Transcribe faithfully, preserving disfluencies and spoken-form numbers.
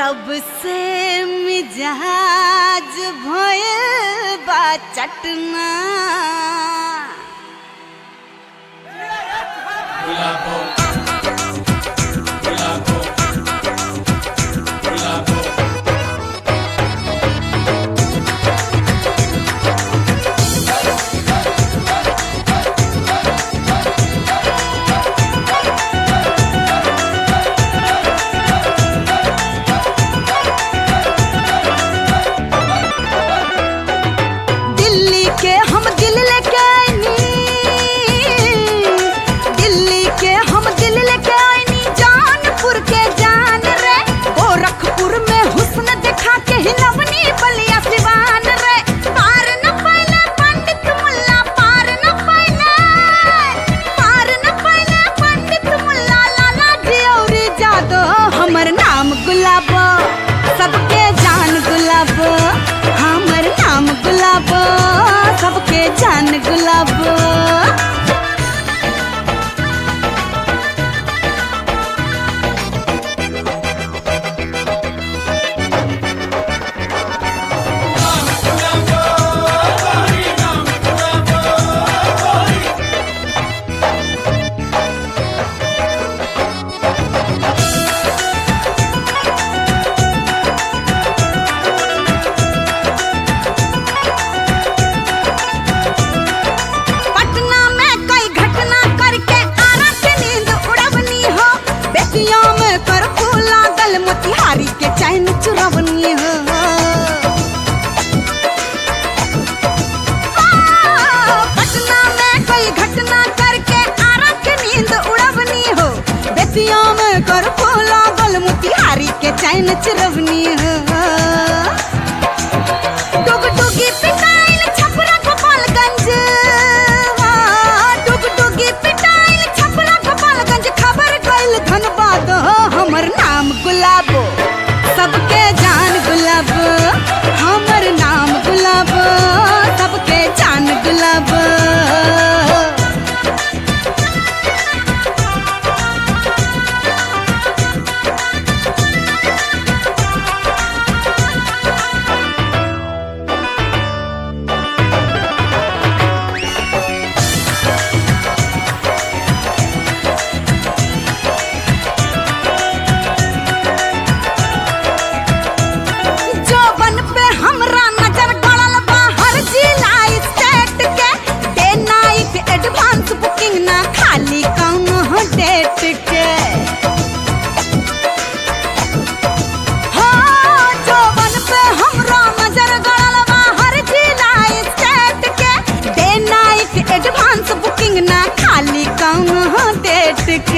जब से मिजाज भइल बा चटना सबके जान गुलाब, हमर नाम गुलाब, सबके जान गुलाब। मोतिहारी के चैन चुरवनी हो, पटना में कोई घटना करके आरा के नींद उड़वनी हो, बेतिया में कर फूला गल मोतिहारी के चैन चुरवनी हो। डुग डुगी पिटाइल छपरा गोपालगंज, डुग डुगी पिटाइल छपरा गोपालगंज, खबर गइल धनबाद हमर नाम गुलाब, सबके जान गुलाब, हमर नाम गुलाब, सबके जान गुलाब। एडवांस बुकिंग ना खाली कौन डेट